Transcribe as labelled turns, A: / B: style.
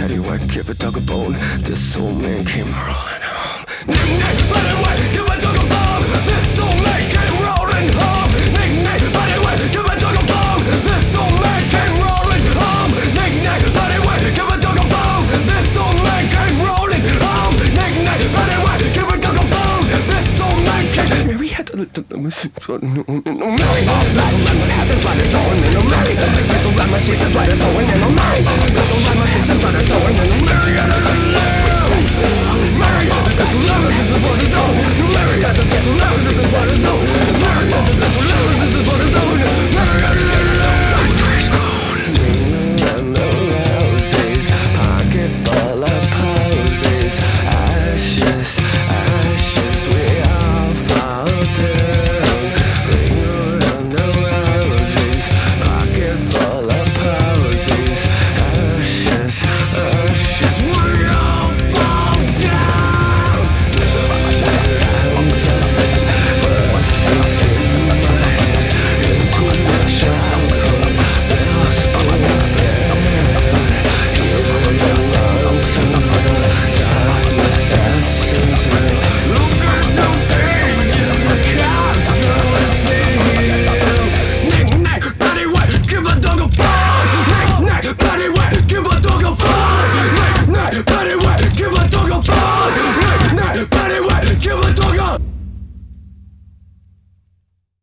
A: Patty white, give a dog a bone. This old man came rolling home. Nick, patty white, give a dog a bone. This old man came rolling home. Nick, patty white, give a dog a bone. This old man came rolling home. Nick, patty white, give a dog a bone. This old man came rolling home. Nick, patty white, give a dog a bone. This old man came. Mary had to. Mary, has his blood is on, and Mary, the little lemon, she's his blood is flowing, and